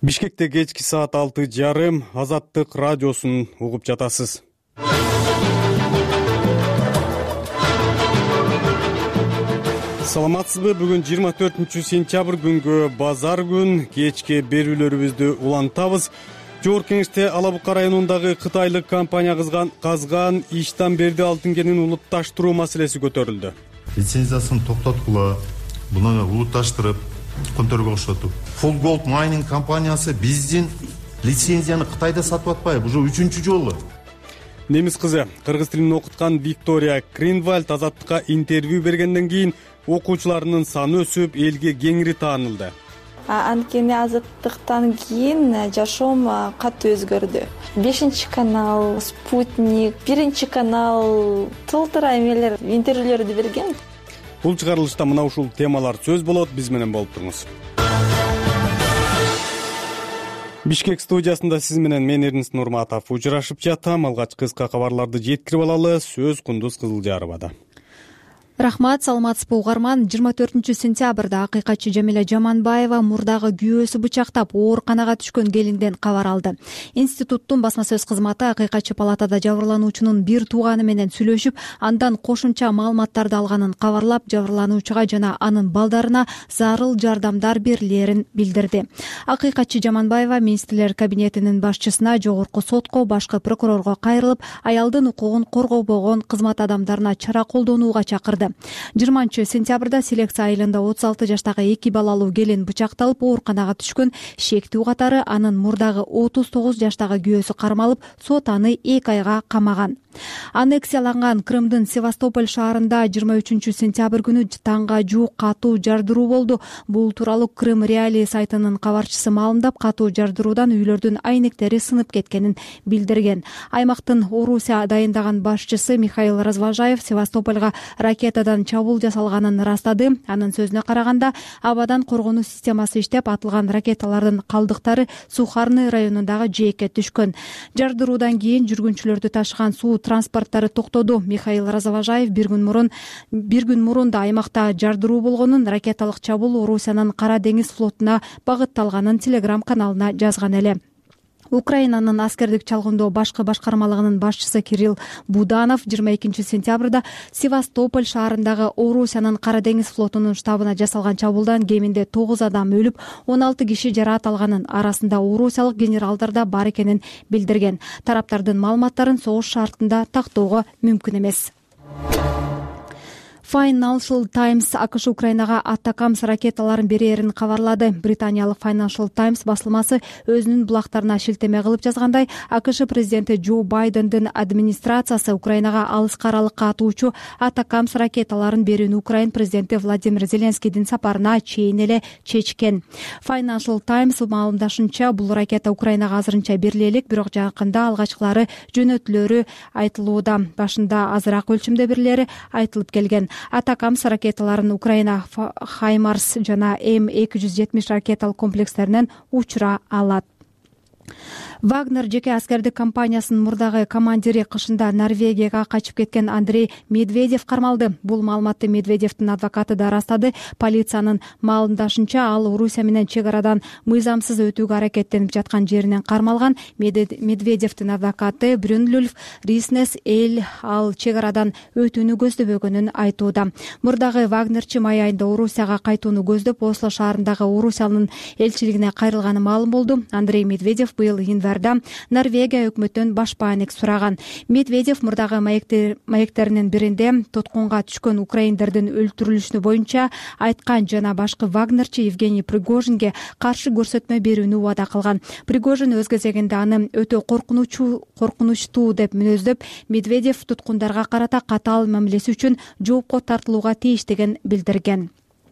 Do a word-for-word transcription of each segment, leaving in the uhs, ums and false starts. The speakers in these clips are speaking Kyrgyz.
Бишкекте кечки саат алты жарым Азаттык радиосун угуп жатасыз. Саламатсызбы? Бүгүн жыйырма төртүнчү сентябрь күнгө базар күн. Кечки берүүлөрүбүздү улантабыз. Жогорку Кеңеште Ала Бука районундагы кытайлык компания кызган казган иштан берди алтын кенин улутташтыруу маселеси көтөрүлдү. Лицензиясын токтоткула, буну улутташтырып конторго кошотуп. Full Gold Mining компаниясы биздин лицензияны Кытайда сатып атпайбы, уже үчүнчү жолу. Немис кызы кыргыз тилин окуткан Виктория Кринвальд Азаттыкка интервью бергенден кийин окуучуларынын саны өсүп, элге кеңири таанылды. Анткени Азаттыктан кийин жашоом катуу өзгөрдү. Бешинчи канал, Спутник, биринчи канал толтура эмелер, интервьюлөрдү берген. Бул чыгарылышта мына ушул темалар сөз болот. Биз менен болуп туруңуз. Бишкек студиясында сиз менен мен Эрнис Нурматов учурашып жатам. Алгач кыска кабарларды жеткирип алалы. Сөз Кундуз Кызылжаровада. Рахмат, саламатсызбы угарман. жыйырма төртүнчү сентябрда акыйкатчы Жамиля Жаманбаева мурдагы күйөөсү бычактап ооруканага түшкөн келинден кабар алды. Институттун басма сөз кызматы акыйкатчы палатада жабырлануучунун бир тууганы менен сүйлөшүп, андан кошумча маалыматтарды алганын кабарлап, жабырлануучуга жана анын балдарына зарыл жардамдар берилерин билдирди. Акыйкатчы Жаманбаева министрлер кабинетинин башчысына, жогорку сотко, башкы прокурорго кайрылып, аялдын укугун коргобогон кызмат адамдарына чара колдонууга чакырды. жыйырманчы сентябрда Селекция айылында отуз алты жаштагы эки балалуу келин бычакталып ооруканага түшкөн. Шектүү катары анын мурдагы отуз тогуз жаштагы күйөөсү кармалып, сот аны эки айга камаган. Аннексияланган Крымдын Севастополь шаарында жыйырма үчүнчү сентябрь күнү таңга жуук катуу жардыруу болду. Бул тууралуу Крым Реалии сайтынын кабарчысы маалымдап, катуу жардыруудан үйлөрдүн айнектери сынып кеткенин билдирген. Аймактын Орусия дайындаган башчысы Михаил Развожаев Севастопольго ракетадан чабуул жасалганын ырастады. Анын сөзүнө караганда, абадан коргонуу системасы иштеп, атылган ракеталардын калдыктары Сухарный районундагы жээкке түшкөн. Жардыруудан кийин жүргүнчүлөрдү ташыган суу транспорттары токтоду. Михаил Развожаев бир күн мурун бир күн мурун да аймакта жардыруу болгонун, ракеталык чабуул Орусиянын Кара деңиз флотуна багытталганын Телеграм каналына жазган эле. Украинанын аскердик чалгындоо башкы башкармалыгынын башчысы Кирилл Буданов жыйырма экинчи сентябрда Севастополь шаарындагы Орусиянын Кара деңиз флотунун штабына жасалган чабуулдан кеминде тогуз адам өлүп, он алты киши жараат алганын, арасында орусиялык генералдар да бар экенин билдирген. Тараптардын маалыматтарын согуш шартында тактоого мүмкүн эмес. Financial Times АКШ Украинага Атакамс ракеталарын берерин кабарлады. Британиялык Financial Times басылмасы өзүнүн булактарына шилтеме кылып жазгандай, АКШ президенти Джо Байдендин администрациясы Украинага алыска аралыкка атуучу Атакамс ракеталарын берүүнү Украин президенти Владимир Зеленскийдин сапарына чейин эле чечкен. Financial Times маалымдашынча, бул ракета Украинага азырынча бериле элек, бирок жакында алгачкылары жөнөтүлөрү айтылууда. Башында азыраак өлчөмдө берилери айтылып келген. Атакамс ракеталарын Украина Хаймарс жана М эки жүз жетимиш ракеталык комплекстеринен учура алат. Вагнер жеке аскердик компаниясынын мурдагы командири кышында Норвегияга качып кеткен Андрей Медведев кармалды. Бул маалыматты Медведевдин адвокаты да ырастады. Полициянын маалымдашынча, ал Орусия менен чек арадан мыйзамсыз өтүүгө аракеттенип жаткан жеринен кармалган. Медведевдин адвокаты Брюнлюлф Риснес эл ал чек арадан өтүүнү көздөбөгөнүн айтууда. Мурдагы Вагнерчи май айында Орусияга кайтууну көздөп, Осло шаарындагы Орусиянын элчилигине кайрылганы маалым болду. Андрей Медведев быйыл январда Норвегия өкмөтүнөн баш бааник сураган. Медведев мурдагы маектеринин биринде тоткунга түшкөн украиндердин өлтүрүлүшүнө боюнча айткан жана башкы Вагнерчи Евгений Пригожинге каршы көрсөтмө берүүнү убада кылган. Пригожин өз кезегинде аны өтө коркунучу коркунучтуу деп мүнөздөп, Медведев туткундарга карата катаал мамилеси үчүн жоопко тартылууга тийиштигин билдирген.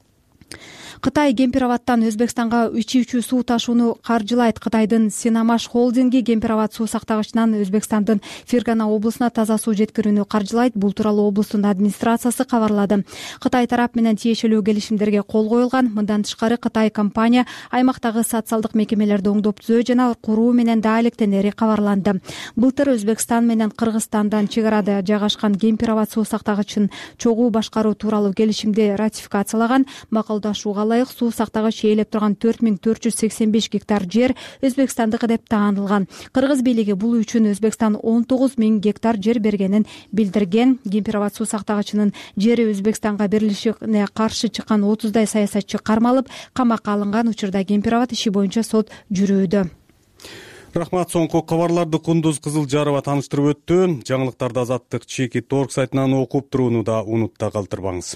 Кытай Гемпирабадтан Өзбекстанга ичүүчү суу ташууну каржылайт. Кытайдын Синамаш холдинги Гемпирабад суу сактагычынан Өзбекстандын Фергана облусуна таза суу жеткирүүнү каржылайт. Бул тууралуу облустун администрациясы кабарлады. Кытай тарап менен тиешелүү келишимдерге кол коюлган. Мындан тышкары Кытай компания аймактагы социалдык мекемелерди оңдоп түзөө жана куруу менен да алектенери кабарланды. Былтыр Өзбекстан менен Кыргызстандан чек арада жайгашкан Гемпирабад суу сактагычын чогуу башкаруу тууралуу келишимди ратификациялаган. Макулдашууга ылайык суу сактагыч ээлеп турган төрт миң төрт жүз сексен беш гектар жер Өзбекстандыкы деп таанылган. Кыргыз бийлиги бул үчүн Өзбекстан он тогуз миң гектар жер бергенин билдирген. Гемпирабад суу сактагычынын жери Өзбекстанга берилишине каршы чыккан отуздай саясатчы кармалып, камакка алынган. Учурда Гемпирабад иши боюнча сот жүрүүдө. Рахмат. Соңку кабарларды Кундуз Кызылжарова тааныштырып өттү. Жаңылыктарды Азаттык чеки торг сайтынан окуп турууну да унутта калтырбаңыз.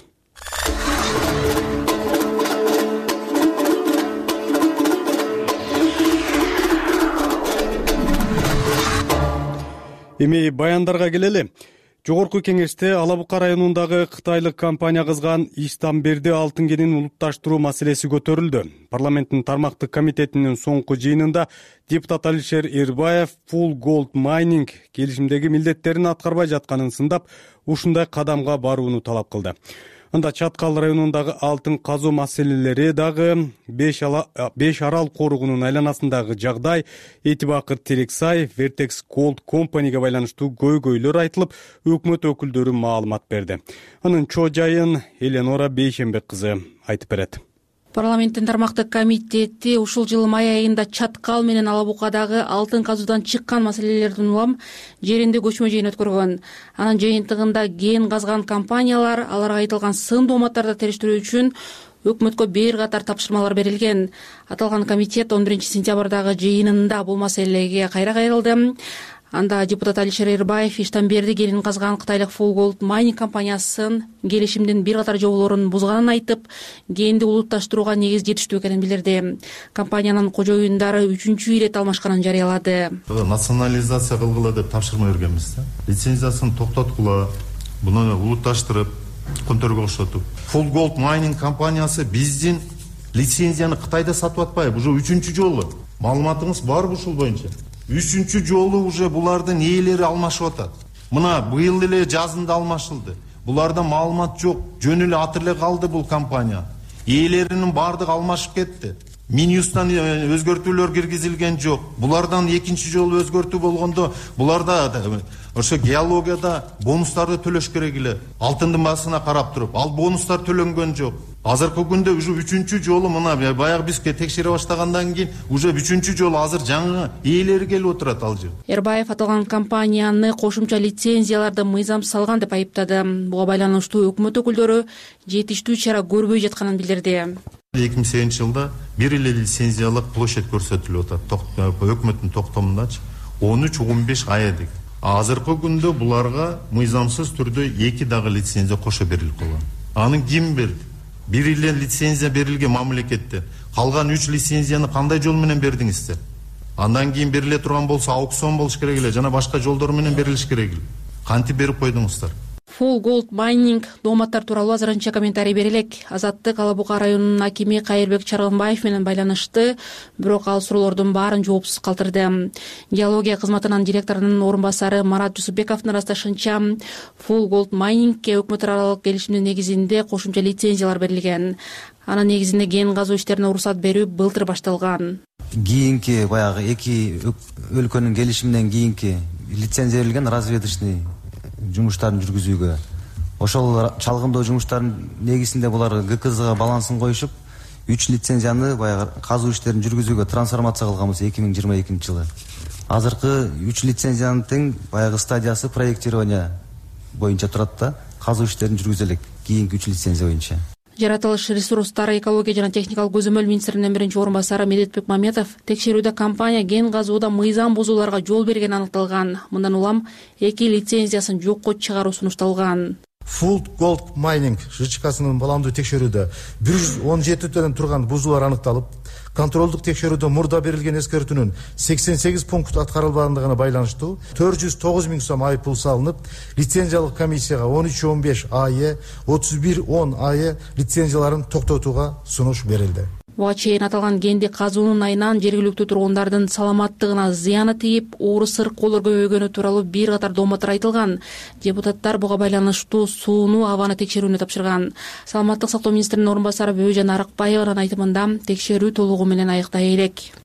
Эми баяндарга келели. Жогорку кеңеште Ала Бука районундагы кытайлык компания кызган Иштамберди алтын кенин улутташтыруу маселеси көтөрүлдү. Парламенттин тармактык комитетинин соңку жыйынында депутат Алишер Эрбаев Full Gold Mining келишимдеги милдеттерин аткарбай жатканын сындап, ушундай кадамга барууну талап кылды. Анда Чаткал районундагы алтын казуу маселелери дагы беш арал коругунун айланасындагы жагдай, Этибакыр Терексай, Vertex Gold Company'ге байланыштуу көйгөйлөр айтылып, өкмөт өкүлдөрү маалымат берди. Анын чоо жайын Эленора Бейшембек кызы айтып берет. Парламенттин тармактык комитети ушул жылы май айында Чаткал менен Ала Букадагы алтын казуудан чыккан маселелердин улам жеринде көчмө жыйын өткөргөн. Анын жыйынтыгында кен казган компаниялар аларга айтылган сын дооматтарды териштирүү үчүн өкмөткө бир катар тапшырмалар берилген. Аталган комитет он биринчи сентябрдагы жыйынында бул маселеге кайра кайрылды. Анда депутат Алишер Эрбаев Иштамберди кенин казган кытайлык Full Gold Mining компаниясын келишимдин бир катар жоболорун бузганын айтып, кенди улутташтырууга негиз жетиштүү экенин билдирди. Компаниянын кожоюндары үчүнчү ирет алмашканын жарыялады. Национализация кылгыла деп тапшырма бергенбиз. Лицензиясын токтоткула, буну улутташтырып, конторго окшотуп. Full Gold Mining компаниясы биздин лицензияны Кытайда сатып атпайбы? Уже үчүнчү жолу. Маалыматыңыз барбы ушул боюнча? Үчүнчү жолу уже булардын ээлери алмашып атат. Мына быйыл эле жазында алмашылды. Буларда маалымат жок, жөн эле аты эле калды бул компания. Ээлеринин бардыгы алмашып кетти. Минюстан өзгөртүүлөр киргизилген жок. Булардан экинчи жолу өзгөртүү болгондо буларда ошо геологияда бонустарды төлөш керек эле. Алтындын басына карап туруп, ал бонустар төлөнгөн жок. Азыркы күндө уже үчүнчү жолу мына баягы бизге текшере баштагандан кийин уже үчүнчү жолу азыр жаңы ээлери келип отурат ал жер. Эрбаев аталган компанияны кошумча лицензияларды мыйзамсыз салган деп айыптады. Буга байланыштуу өкмөт өкүлдөрү жетиштүү чара көрбөй жатканын билдирди. эки миң сегизинчи жылда бир эле лицензиялык площадь көрсөтүлүп атат. Өкмөттүн токтомундачы он үч он беш ай деген. Азыркы күндө буларга мыйзамсыз түрдө эки дагы лицензия кошо берилип калган. Аны ким берди? Бир эле лицензия берилген мамлекетте. Калган үч лицензияны кандай жол менен бердиңиздер? Андан кийин бериле турган болсо аукцион болуш керек эле, жана башка жолдор менен берилиш керек эле. Кантип берип койдуңуздар? Full Gold Mining дооматтар тууралуу азырынча комментарий берелек. Азаттык Ала Бука районунун акими Кайырбек Чаргынбаев менен байланышты, бирок ал суроолордун баарын жоопсуз калтырды. Геология кызматынын директорунун орун басары Марат Жусупбековдун ырасташынча, Full Gold Miningге өкмөт аралык келишимдин негизинде кошумча лицензиялар берилген. Анын негизинде кен казуу иштерине уруксат берүү былтыр башталган. Кийинки баягы эки өлкөнүн келишиминен кийинки лицензия берилген разведочный жумуштарын жүргүзүүгө. Ошол чалгындоо жумуштарынын негизинде булар ГКЗга балансын коюшуп, үч лицензияны баягы казуу иштерин жүргүзүүгө трансформация кылганбыз эки миң жыйырма экинчи жылы. Азыркы үч лицензиянын тең баягы стадиясы проектирование боюнча турат да, казуу иштерин жүргүзө элек кийинки үч лицензия боюнча. Жаратылыш ресурстары, экология жана техникалык көзөмөл министринин биринчи орун басары Медетбек Маметов текшерүүдө компания кен казууда мыйзам бузууларга жол бергени аныкталган. Мындан улам эки лицензиясын жокко чыгаруу сунушталган. Full Gold Mining ЖЧКсынын баламдуу текшерүүдө бир жүз он жетиден турган бузуулар аныкталып, контролдук текшерүүдө мурда берилген эскертүүнүн сексен сегиз пункт аткарылбагандыгына байланыштуу төрт жүз тогуз миң сом айып пул салынып, лицензиялык комиссияга он үч он беш АЕ, отуз бир он АЕ лицензияларын токтотууга сунуш берилди. Буга чейин аталган кенди казуунун айынан жергиликтүү тургундардын саламаттыгына зыяны тийип, оор сыркоолор көбөйгөнү тууралуу бир катар дооматтар айтылган. Депутаттар буга байланыштуу сууну, абаны текшерүүнү тапшырган. Саламаттык сактоо министринин орун басары Бөөжан Арыкбаеванын айтымында текшерүү толугу менен аяктай элек.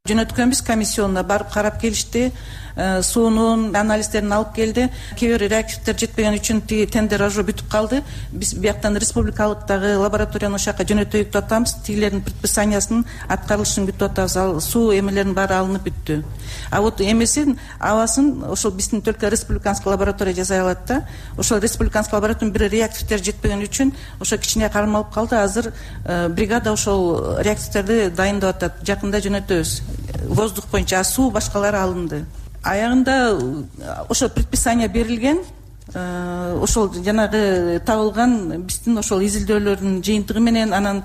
жөнөткөнбүз комиссионуна барып карап келишти, суунун анализдерин алып келди. Кээ бир реактивдер жетпеген үчүн тиги тендер уже бүтүп калды. Биз бияктан республикалык дагы лабораторияны ошол жака жөнөтөйүк деп атабыз. Тигилердин предписаниясынын аткарылышын күтүп атабыз. Ал суу эмелеринин баары алынып бүттү. А вот эмесин абасын ошол биздин только республиканский лаборатория жасай алат да. Ошол республиканский лабораториянын бир реактивдер жетпеген үчүн ошо кичине кармалып калды. Азыр бригада ошол реактивдерди дайындап атат. Жакында жөнөтөбүз. Воздух боюнча, суу башкалары алынды. Аягында ошол предписание берилген, ошол жанагы табылган биздин ошол изилдөөлөрдүн жыйынтыгы менен, анан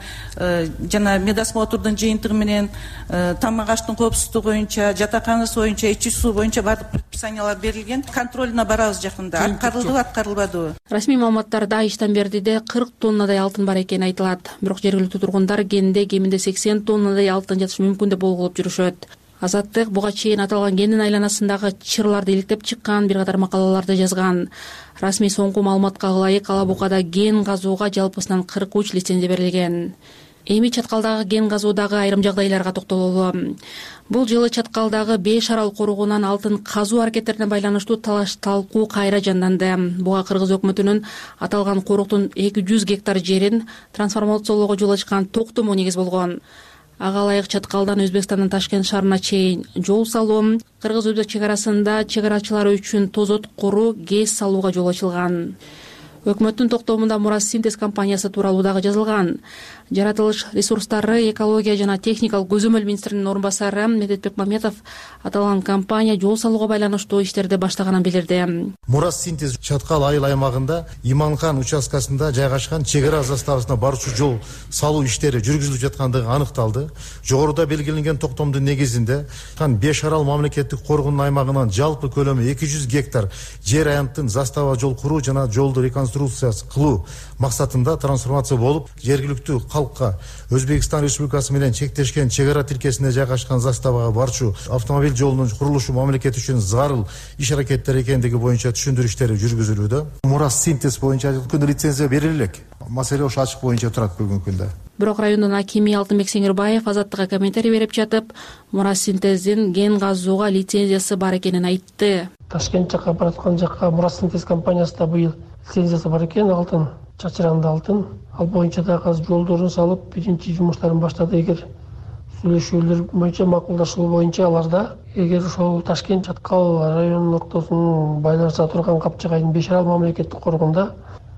жана медосмотрдун жыйынтыгы менен, тамак аштын коопсуздугу боюнча, жатаканасы боюнча, ичүү суу боюнча баардык предписаниялар берилген. Контролуна барабыз жакында. Аткарылдыбы, аткарылбадыбы? Расмий маалыматтарда Иштанбердиде кырк тоннадай алтын бар экени айтылат. Бирок жергиликтүү тургундар кенде кеминде сексен тоннадай алтын жатышы мүмкүн деп болгулуп жүрүшөт. Азаттык буга чейин аталган кендин айланасындагы чырларды иликтеп чыккан бир катар макалаларды жазган. Расмий соңку маалыматка ылайык Алабукада кен казууга жалпысынан кырк үч лицензия берилген. Эми Чаткалдагы кен казуудагы айрым жагдайларга токтололу. Бул жылы Чаткалдагы беш арал коругунан алтын казуу аракеттерине байланыштуу талаш талкуу кайра жанданды. Буга Кыргыз өкмөтүнүн аталган коруктун эки жүз гектар жерин трансформациялоого жол ачкан токтому негиз болгон. Ага ылайык Чаткалдан Өзбекстандын Ташкент шаарына чейин жол салуу, кыргыз-өзбек чек арасында чек арачылар үчүн тозот куруу, гез салууга жол ачылган. Өкмөттүн токтомунда Мурас Синтез компаниясы тууралуу дагы жазылган. Жаратылыш ресурстары, экология жана техникалык көзөмөл министринин орун басары Медетбек Маметов аталган компания жол салууга байланыштуу иштерди баштаганын билдирди. Мурас Синтез Чаткал айыл аймагында Иманхан участкасында жайгашкан чек ара заставасына баруучу жол салуу иштери жүргүзүлүп жаткандыгы аныкталды. Жогоруда белгиленген токтомдун негизинде беш арал мамлекеттик коргоонун аймагынан жалпы көлөмү эки жүз гектар жер аянттын застава жол куруу жана жолду реконструкция кылуу максатында трансформация болуп, жергиликтүү халкка Өзбекстан Республикасы менен чектешкен чек ара тилкесинде жайгашкан заставага барчу автомобиль жолунун курулушу мамлекет үчүн зарыл иш аракеттер экендиги боюнча түшүндүрүү иштери жүргүзүлүүдө. Мурас Синтез боюнча күндө лицензия бериле элек. Маселе ошо ачык боюнча турат бүгүнкү күндө. Бирок райондун акими Алтынбек Сеңирбаев Азаттыкка комментарий берип жатып, Мурас Синтездин кен казууга лицензиясы бар экенин айтты. Ташкент жакка бараткан жакка Мурас Синтез компаниясында быйыл лицензиясы бар экен, алтын чачыраңды алтын. Ал боюнча да азыр жолдорун салып, биринчи жумуштарын баштады. Эгер сүйлөшүүлөр боюнча макулдашуу боюнча аларда эгер ошол Ташкент Чаткал районунун ортосунун байланыша турган Капчыгайдын беш арал мамлекеттик коргоонда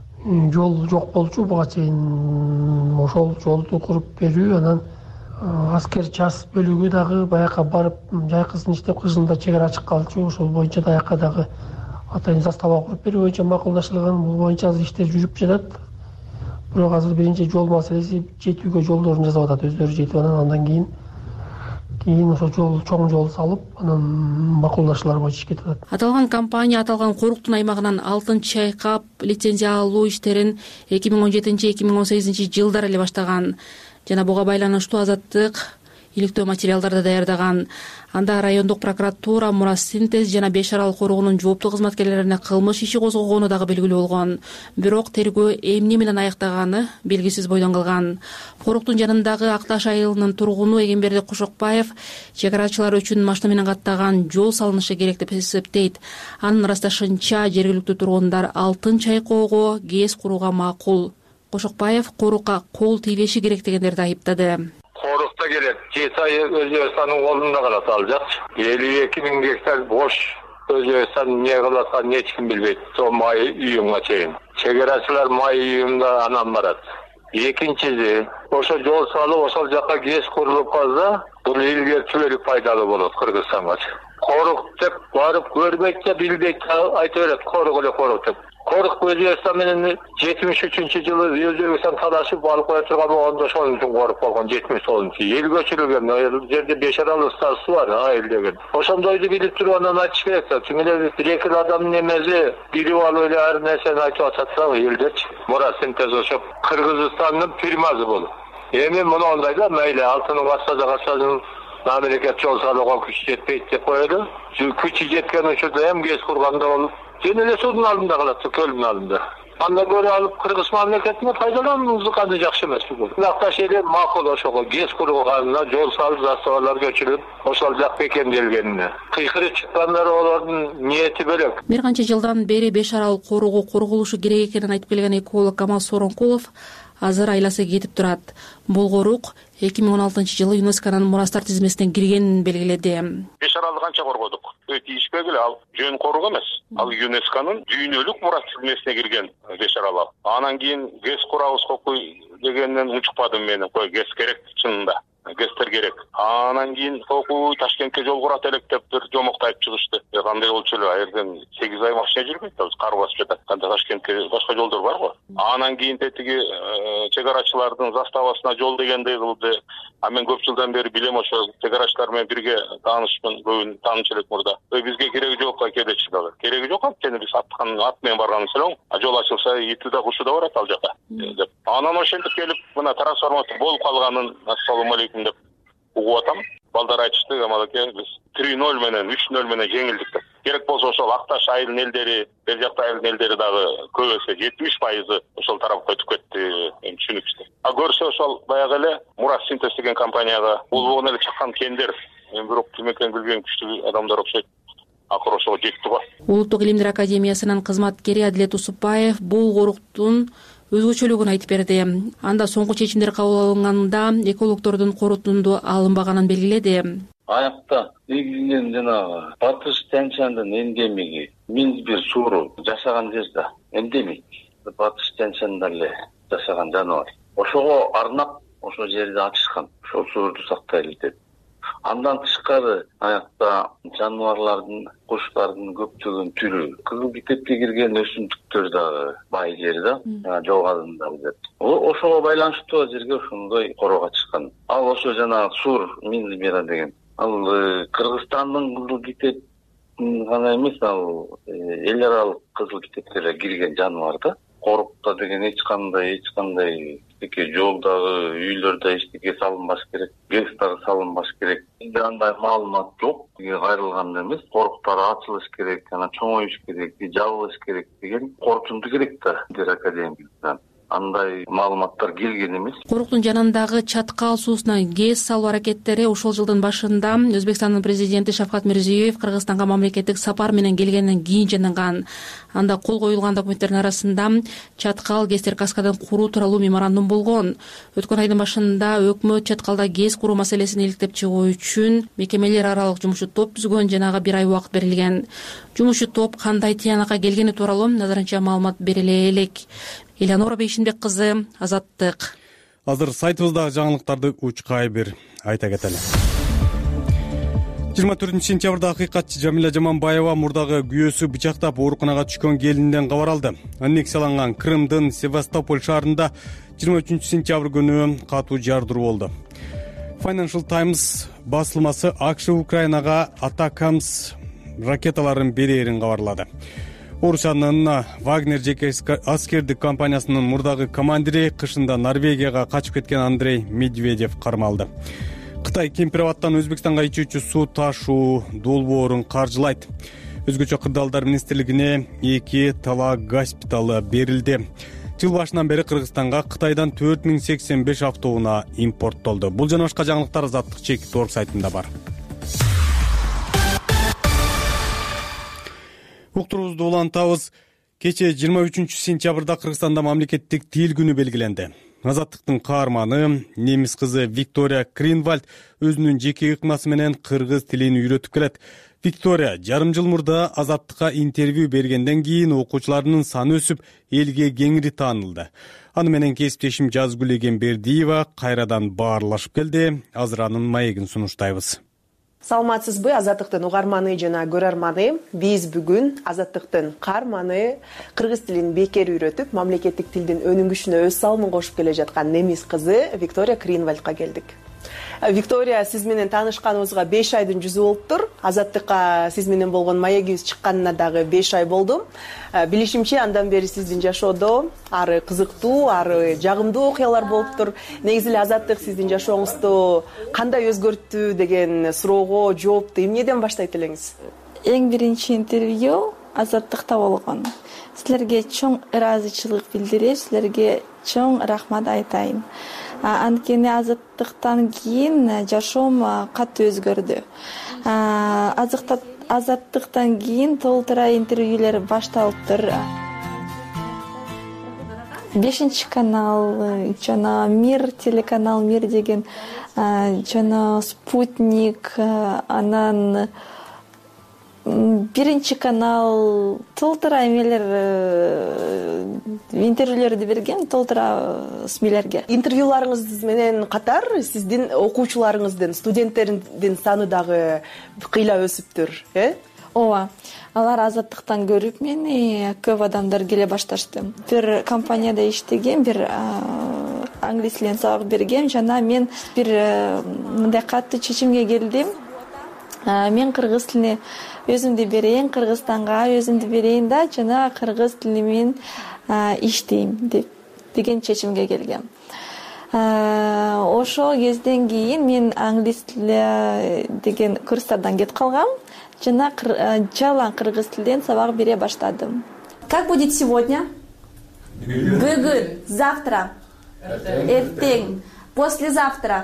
жол жок болчу, буга чейин ошол жолду куруп берүү, анан аскер час бөлүгү дагы баякка барып жайкысын иштеп кышында чек ара ачык калчу. Ошол боюнча даяка дагы атайын застава куруп берүү боюнча макулдашылган. Бул боюнча азыр иштер жүрүп жатат. Бирок азыр биринчи жол маселеси жетүүгө жолдорун жасап атат, өздөрү жетип, анан андан кийин кийин ошо жол чоң жол салып, анан макулдашуулар боюнча иш кетип атат. Аталган компания аталган коруктун аймагынан алтын чайкап лицензия алуу иштерин эки миң он жетинчи эки миң он сегизинчи жылдары эле баштаган жана буга байланыштуу Азаттык иликтөө материалдарды даярдаган. Анда райондук прокуратура Мурас Синтез жана беш арал коругунун жооптуу кызматкерлерине кылмыш иши козгогону дагы белгилүү болгон. Бирок тергөө эмне менен аяктаганы белгисиз бойдон калган. Коруктун жанындагы Акташ айылынын тургуну Эгемберди Кошокбаев чек арачылар үчүн машина менен каттаган жол салынышы керек деп эсептейт. Анын ырасташынча жергиликтүү тургундар алтын чайкоого, гез курууга макул. Кошокбаев корукка кол тийбеши керек дегендерди айыптады. Корукта келет. Жети ай Өзбекстандын колунда калат ал жак. элүү эки миң гектар бош. Өзбекстан эмне кылып атканын эч ким билбейт. Со май июнга чейин. Чек арачылар май июнда анан барат. Экинчиси, ошо жол салып, ошол жака гез курулуп калса, бул илгертүүлүк пайдалуу болот Кыргызстанга. Корук деп барып көрбөйт да билбейт, айта берет, корук эле корук деп. Корук Өзбекстан менен жетимиш үчүнчү жылы Өзбекстан талашып алып кое турган болгондо ошон үчүн корук болгон жетимиш тогузунчу. Эл көчүрүлгөн, ал жерде беш арал стасы бар, айыл деген. Ошондойду билип туруп анан айтыш керек да. Түмүнө бир эки адамдын эмеси билип алып эле ар нерсени айтып атат да элдерчи. Мурас Синтез ошо Кыргызстандын фирмасы болуп. Эми мындай да, мейли алтынын катса катсын мамлекет жол салууга күч жетпейт деп коёду. Күчү жеткен учурда эми гез курганда болуп, жөн эле судун алдында калат, көлдүн алдында. Андан көрө алып кыргыз мамлекетине пайдалануубуз кандай жакшы эмес бүгүн. Бирок эле макул ошого гез курганына, жол салып, заставалар көчүрүп, ошол жак бекемделгенине. Кыйкырып чыккандар олордун ниети бөлөк. Бир канча жылдан бери беш арал корого корголушу керек экенин айтып келген эколог Камал Сооронкулов азыр айласы кетип турат. Бул корук эки миң он алтынчы жылы ЮНЕСКОнун мурастар тизмесине киргенин белгиледи. Беш аралды канча коргодук? Тийишпегиле, ал жөн корук эмес. Ал ЮНЕСКонун дүйнөлүк мурас тизмесине кирген беш арал. Анан кийин ГЭС курабыз кокуй дегенден учукпадым мен. Кой ГЭС керек чынында. ГЭСтер керек. Анан кийин кокуй Ташкентке жол курат элек деп бир жомоктайып чыгышты. Кандай болчу эле, а жерден сегиз ай машина жүрбөйт да, кар басып жатат. Кандай Ташкентке башка жолдор бар го. Анан кийин тетиги чек арачылардын заставасына жол дегендей кылды. А мен көп жылдан бери билем, ошо чек арачылар менен бирге таанышмын, көбүн тааныш элек мурда. Бизге кереги жок акедечи дагы. Кереги жок анткени биз аткан ат менен барганыбыз эле. А жол ачылса ити да кушу да барат ал жака деп. Анан ошентип келип, мына трансформатор болуп калганын ассалому алейкум деп угуп атам. Балдар айтышты, Амалаке, биз три ноль менен, үч ноль менен жеңилдик деп. Керек болсо ошол Акташ айылдын элдери, бер жакта айылдын элдери дагы көбөсө жетимиш пайызы ошол тарапка өтүп кетти, эми түшүнүксүз. А көрсө ошол баягы эле Мурас Синтез деген компанияга болбогон эле чыккан кендер. Эми бирок ким экенин билбейм, күчтүү адамдар окшойт. Акыры ошого жетти го. Улуттук илимдер академиясынын кызматкери Адилет Усупбаев бул коруктун өзгөчөлүгүн айтып берди. Анда соңку чечимдер кабыл алынганда экологдордун корутунду алынбаганын белгиледи. Аякта негизинен жанагы Батыш Тянь-Шандын эндемиги Минс бир сууру жашаган жерде эндемик. Батыш Тянь-Шанда эле жашаган жаныбар. Ошого арнап ошол жерди ачышкан. Ошол суурду сактайлы деп. Андан тышкары аякта жаныбарлардын, куштардын көптөгөн түрү, кызыл китепке кирген өсүмдүктөр дагы бай жер да, жол казындар деп. Ошого байланыштуу жерге ошондой короо чыккан. Ал ошо жанагы Сур Минзбера деген. Ал Кыргызстандын кызыл китеп гана эмес, ал эл аралык кызыл китептерге кирген жаныбар да. Корукта деген эч кандай, эч кандай эки жолдагы, үйлөрдө эчтеке салынбаш керек, ГЭС дагы салынбаш керек. Бизде андай маалымат жок. Кайрылган эмес, коруктар ачылыш керек, жана чоңоюш керек, жабылыш керек деген корутунду керек да, Илимдер академиясынан. Андай маалыматтар келген эмес. Коруктун жанындагы Чаткал суусуна ГЭС салуу аракеттери ушул жылдын башында Өзбекстандын президенти Шавкат Мирзиёев Кыргызстанга мамлекеттик сапар менен келгенден кийин жанаган. Анда кол коюлган документтердин арасында Чаткал ГЭСтер каскадын куруу тууралуу меморандум болгон. Өткөн айдын башында өкмөт Чаткалда ГЭС куруу маселесин иликтеп чыгуу үчүн мекемелер аралык жумушчу топ түзгөн, жанагы бир ай убакыт берилген. Жумушчу топ кандай тыянакка келгени тууралуу назарынча маалымат бериле элек. Элеонора Бейшинбек кызы, Азаттык. Азыр сайтыбыздагы жаңылыктарды учкай бир айта кетели. жыйырма төртүнчү сентябрда акыйкатчы Жамиля Жаманбаева мурдагы күйөөсү бычактап ооруканага түшкөн келинден кабар алды. Аннексияланган Крымдын Севастополь шаарында жыйырма үчүнчү сентябрь күнү катуу жардыруу болду. Financial Times басылмасы АКШ Украинага Атакамс ракеталарын берерин кабарлады. Орусиянын Вагнер жеке аскердик компаниясынын мурдагы командири кышында Норвегияга качып кеткен Андрей Медведев кармалды. Кытай Кемпир-Абадтан Өзбекстанга ичүүчү суу ташуу долбоорун каржылайт. Өзгөчө кырдаалдар министрлигине эки тала госпиталы берилди. Жыл башынан бери Кыргызстанга Кытайдан төрт миң сексен беш автоунаа импорттолду. Бул жана башка жаңылыктар Азаттык чекит орг сайтында бар. Уктурубузду улантабыз. Кече жыйырма үчүнчү сентябрда Кыргызстанда мамлекеттик тил күнү белгиленди. Азаттыктын каарманы немис кызы Виктория Кринвальд өзүнүн жеке ыкмасы менен кыргыз тилин үйрөтүп келет. Виктория жарым жыл мурда Азаттыкка интервью бергенден кийин окуучуларынын саны өсүп, элге кеңири таанылды. Аны менен кесиптешим Жазгүл Эгембердиева кайрадан баарлашып келди. Азыр анын маегин сунуштайбыз. Саламатсызбы, Азаттыктын угарманы жана көрөрманы. Биз бүгүн Азаттыктын каарманы кыргыз тилин бекер үйрөтүп, мамлекеттик тилдин өнүгүшүнө өз салымын кошуп келе жаткан немис кызы Виктория Кринвальдка келдик. Виктория, сиз менен таанышканыбызга беш айдын жүзү болуптур. Азаттыкка сиз менен болгон маегибиз чыкканына дагы беш ай болду. Билишимче, андан бери сиздин жашоодо ары кызыктуу, ары жагымдуу окуялар болуптур. Негизи эле Азаттык сиздин жашооңузду кандай өзгөрттү деген суроого жоопту эмнеден баштайт элеңиз? Эң биринчи интервью азаттыкта болгон. Силерге чоң ыраазычылык билдирип, силерге чоң рахмат айтайын. Анткени азаттыктан кийин жашоом катуу өзгөрдү. Азаттыктан кийин толтура интервьюлер башталыптыр. Бешинчи канал, жана Мир, телеканал Мир деген, жана Спутник, анан биринчи канал толтура эмелер интервьюлерди берген, толтура СМИлерге. Интервьюларыңыз менен катар сиздин окуучуларыңыздын, студенттердин саны дагы кыйла өсүптүр, э? Ооба, алар азаттыктан көрүп мени көп адамдар келе башташты. Бир компанияда иштегем, бир англис тилинен сабак бергем, жана мен бир мындай катуу чечимге келдим. Мен кыргыз тилине өзүмдү берейин, Кыргызстанга өзүмдү берейин да, жана кыргыз тили менен иштейм деп деген чечимге келгем. Ошол кезден кийин мен англис тили деген курстардан кетип калгам. Жана жалаң кыргыз тилинен сабак бере баштадым. Как будет сегодня? Бүгүн, завтра, эртең, послезавтра.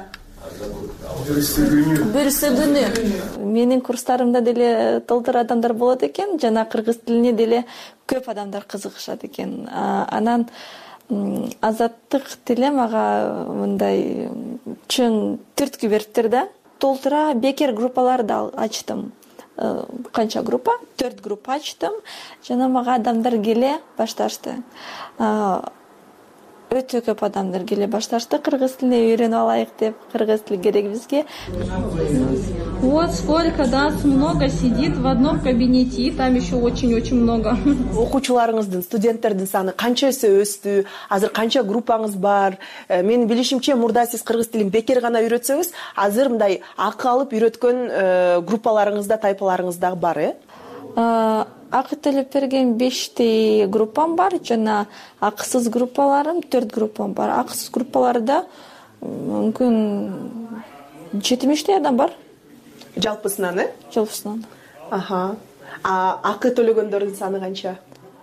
Бүрсү күнү. Менин курстарымда деле толтура адамдар болот экен, жана кыргыз тилине деле көп адамдар кызыгышат экен. Анан азаттык тили мага мындай чоң түрткү бериптир да. Толтура бекер группаларды ачтым. Канча группа? Төрт группа ачтым. Жана мага адамдар келе башташты. Өтө көп адамдар келе башташты. Кыргыз тилине үйрөнүп алайык деп, кыргыз тили керек бизге. Вот сколько нас много сидит в одном кабинете, и там еще очень-очень много. Окуучуларыңыздын, студенттердин саны канча эсе өстү? Азыр канча группаңыз бар? Менин билишимче, мурда сиз кыргыз тилин бекер гана үйрөтсөңүз, азыр мындай акы алып үйрөткөн группаларыңызда, тайпаларыңызда бар, э? Акы төлөп берген бештей группам бар, жана акысыз группаларым төрт группам бар. Акысыз группаларда мүмкүн жетимиштей адам бар. Жалпысынан, э? Жалпысынан. Аха. А акы төлөгөндөрдүн саны канча?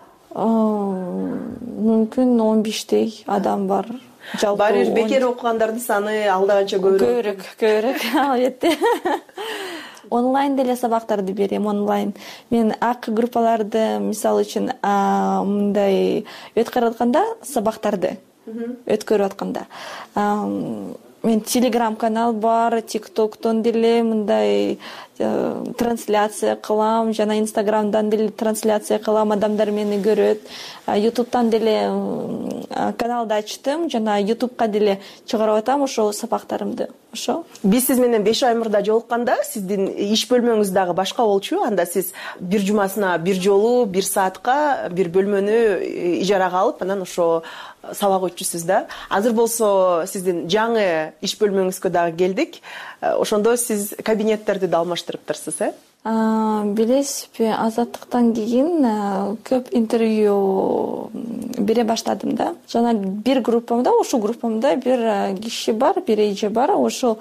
Мүмкүн он бештей адам бар. Бар бир бекер окугандардын саны алда канча көбүрөөк? Көбүрөөк, көбүрөөк, албетте. Онлайн деле сабактарды берем, онлайн. Мен акы группаларды, мисалы үчүн, мындай өткөрүп атканда, сабактарды өткөрүп атканда. Мен Telegram канал бар, TikToктон деле мындай трансляция кылам, жана Instagramдан деле трансляция кылам, адамдар мени көрөт. YouTube'тан деле каналды ачтым, жана YouTube'ка деле чыгарып атам ошо сабактарымды. Ошо. Биз сиз менен беш ай мурда жолукканда сиздин иш бөлмөңүз дагы башка болчу. Анда сиз бир жумасына бир жолу, бир саатка бир бөлмөнү ижарага алып, анан ошо сабак өтчүсүз да. Азыр болсо сиздин жаңы иш бөлмөңүзгө дагы келдик. Ошондо сиз кабинеттерди да алмаштырыптырсыз, э? Билесизби, азаттыктан кийин көп интервью бере баштадым да. Жана бир группамда, ошол группамда бир киши бар, бир эже бар. Ошол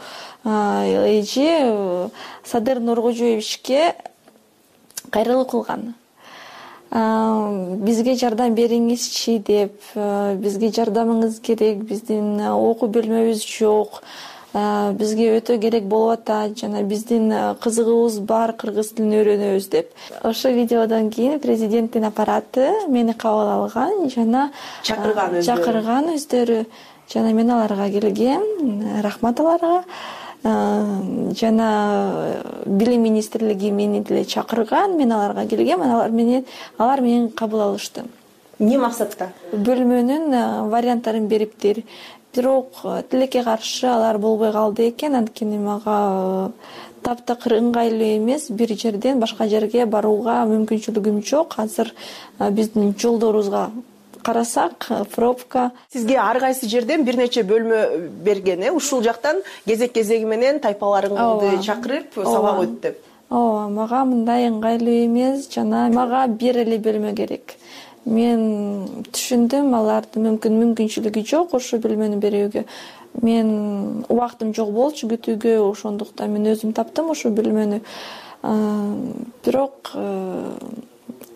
эже Садыр Нуркожоевичке кайрылык кылган. Бизге жардам бериңизчи деп, бизге жардамыңыз керек, биздин окуу бөлмөбүз жок. Бизге өтө керек болуп атат, жана биздин кызыгыбыз бар, кыргыз тилин үйрөнөбүз деп. Ошол видеодон кийин президенттин аппараты мени кабыл алган, жана чакырган өздөрү. Чакырган өздөрү. Жана мен аларга келгем, рахмат аларга. Жана билим министрлиги мени деле чакырган, мен аларга келгем, алар менен алар менен кабыл алышты. Эмне максатта? Бөлмөнүн варианттарын бериптир. Бирок тилекке каршы алар болбой калды экен, анткени мага таптакыр ыңгайлуу эмес, бир жерден башка жерге барууга мүмкүнчүлүгүм жок. Азыр биздин жолдорубузга карасак, пробка. Сизге ар кайсы жерден бир нече бөлмө берген, э? Ушул жактан кезек-кезеги менен тайпаларыңызды чакырып, сабак өт деп. Ооба, мага мындай ыңгайлуу эмес, жана мага бир эле бөлмө керек. Мен түшүндүм, алардын мүмкүн мүмкүнчүлүгү жок ошо бөлмөнү берүүгө. Мен убактым жок болчу күтүүгө, ошондуктан мен өзүм таптым ошо бөлмөнү. Бирок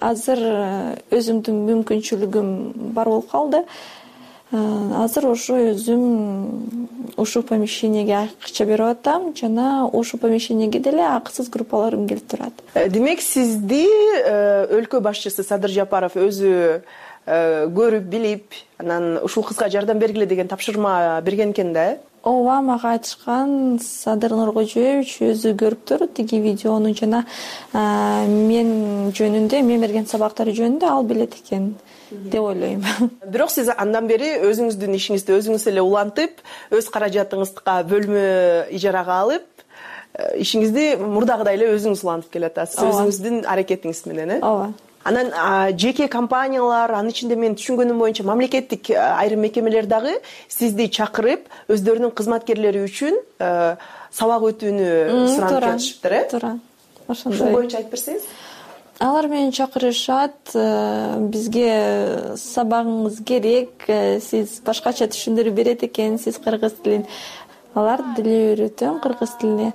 азыр өзүмдүн мүмкүнчүлүгүм бар болуп калды. Азыр ошо өзүм ушул помещениеге акча берип атам жана ушул помещениеге деле акысыз группаларым келип турат. Демек сизди өлкө башчысы Садыр Жапаров өзү көрүп билип, анан ушул кызга жардам бергиле деген тапшырма берген экен да? Ооба, мага айтышкан. Садыр Нуркожоевич өзү көрүптүр тиги видеону жана мен жөнүндө, мен берген сабактары жөнүндө ал билет экен деп ойлойм. Бирок сиз андан бери өзүңүздүн ишиңизди өзүңүз эле улантып, өз каражатыңызга бөлмө ижарага алып, ишиңизди мурдагыдай эле өзүңүз улантып келатасыз, өзүңүздүн аракетиңиз менен, э? Ооба. Анан жеке компаниялар, анын ичинде мен түшүнгөнүм боюнча мамлекеттик айрым мекемелер дагы сизди чакырып, өздөрүнүн кызматкерлери үчүн сабак өтүүнү суранып жатышыптыр, э? Туура. Ошондой. Ушул боюнча айтып берсеңиз. Алар мени чакырышат, бизге сабагыңыз керек, сиз башкача түшүндүрүп берет экенсиз кыргыз тилин. Алар деле үйрөтөм кыргыз тилине.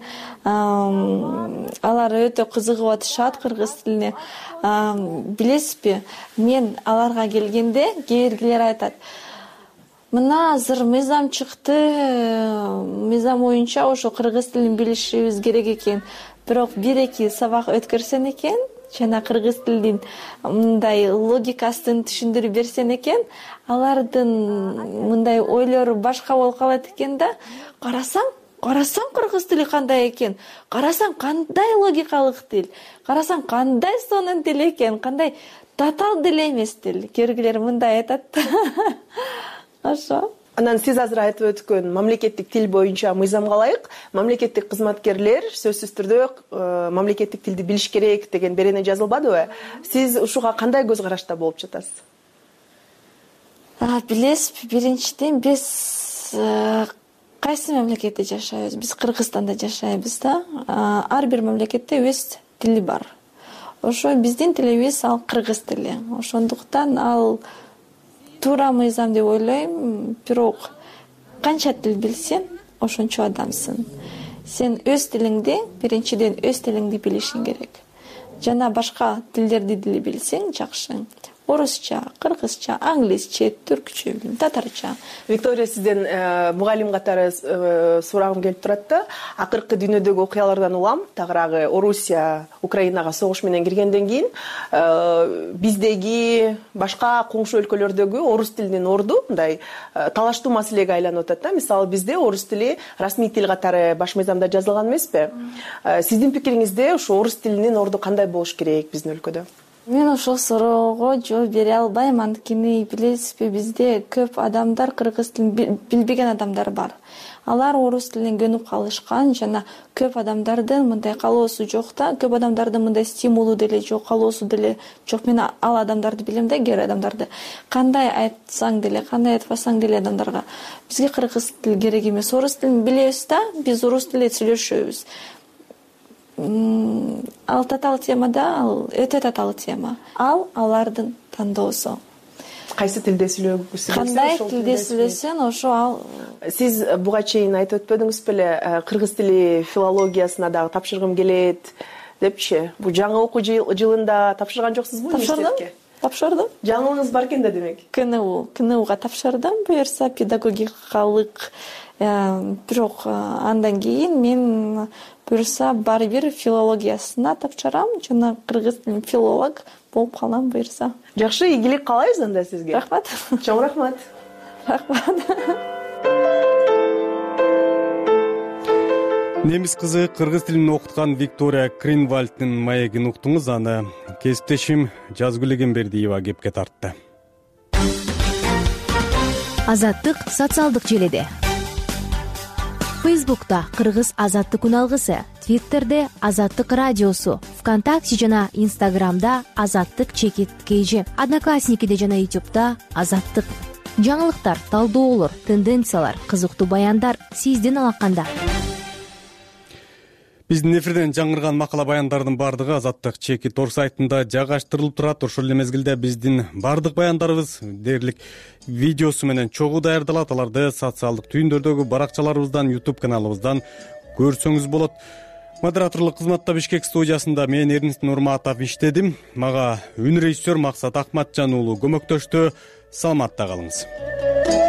Алар өтө кызыгып атышат кыргыз тилине. Билесизби, мен аларга келгенде кээ биргилер айтат: "Мына азыр мыйзам чыкты, мыйзам боюнча ошо кыргыз тилин билишибиз керек экен. Бирок бир-эки сабак өткөрсөң экен, жана кыргыз тилинин мындай логикасын түшүндүрүп берсең экен, алардын мындай ойлору башка болуп калат экен да. Карасаң, карасаң кыргыз тили кандай экен, карасаң кандай логикалык тил, карасаң кандай сонун тил экен, кандай татаал деле эмес тил." Кергилер мындай айтат. Ошо. Анан сиз азыр айтып өткөн мамлекеттик тил боюнча мыйзамга ылайык мамлекеттик кызматкерлер сөзсүз түрдө мамлекеттик тилди билиш керек деген берене жазылбадыбы? Сиз ушуга кандай көз карашта болуп жатасыз? Билесизби, биринчиден биз кайсы мамлекетте жашайбыз? Биз Кыргызстанда жашайбыз да. Ар бир мамлекетте өз тили бар. Ошо биздин тилибиз ал кыргыз тили. Ошондуктан ал туура мыйзам деп ойлойм. Бирок канча тил билсең, ошончо адамсың. Сен өз тилиңди, биринчиден өз тилиңди билишиң керек. Жана башка тилдерди деле билсең жакшы. Орусча, кыргызча, англисче, түркчө, татарча. Виктория, сизден мугалим катары сурагым келип турат да. Акыркы дүйнөдөгү окуялардан улам, тагыраагы Орусия, Украинага согуш менен киргенден кийин биздеги башка коңшу өлкөлөрдөгү орус тилинин орду мындай талаштуу маселеге айланып атат да. Мисалы бизде орус тили расмий тил катары баш мыйзамда жазылган эмеспи? Сиздин пикириңизде ушу орус тилинин орду кандай болуш керек биздин өлкөдө? Мен ошол суроого жооп бере албайм, анткени билесизби, бизде көп адамдар кыргыз тилин билбеген адамдар бар. Алар орус тилине көнүп калышкан жана көп адамдардын мындай калоосу жок да, көп адамдардын мындай стимулу деле жок, калоосу деле жок. Мен ал адамдарды билем да, кээ адамдарды. Кандай айтсаң деле, кандай айтпасаң деле адамдарга бизге кыргыз тил керек эмес, орус тилин билебиз да, биз орус тилинде сүйлөшөбүз. Ал татаал тема да, ал өтө татаал тема. Ал алардын тандоосу. Кайсы тилде сүйлөгүсү келсе, кандай тилде сүйлөсөң, ошо ал. Сиз буга чейин айтып өтпөдүңүз беле, кыргыз тили филологиясына дагы тапшыргым келет депчи. Бул жаңы окуу жылында тапшырган жоксузбу университетке? Тапшырдым. Жаңылыгыңыз бар экен да демек. КНУ, КНУга тапшырдым, буюрса педагогикалык. Бирок андан кийин мен буюрса баары бир филологиясына тапшырам, жана кыргыз тилин филолог болуп калам буюрса. Жакшы, ийгилик каалайбыз анда сизге. Рахмат. Чоң рахмат. Рахмат. Немис кызы кыргыз тилин окуткан Виктория Кринвальдтын маегин уктуңуз. Аны кесиптешим Жазгүл Эгембердиева кепке тартты. Азаттык социалдык желеде. Фейсбукта Кыргыз азаттык үналгысы, Твиттерде Азаттык радиосу, ВКонтакте жана Инстаграмда Азаттык чекит кейжи, Одноклассникиде жана Ютубта Азаттык. Жаңылыктар, талдоолор, тенденциялар, кызыктуу баяндар сиздин алаканда. Биздин эфирден жаңырган макала баяндардын бардыгы Азаттык чекит точка орг сайтында жайгаштырылып турат. Ошол эле мезгилде биздин бардык баяндарыбыз дээрлик видеосу менен чогуу даярдалат. Аларды социалдык түйүндөрдөгү баракчаларыбыздан, YouTube каналыбыздан көрсөңүз болот. Модераторлук кызматта Бишкек студиясында мен Эрнст Нурматов иштедим. Мага үн режиссер Максат Акматжан уулу көмөктөштү. Саламатта калыңыз.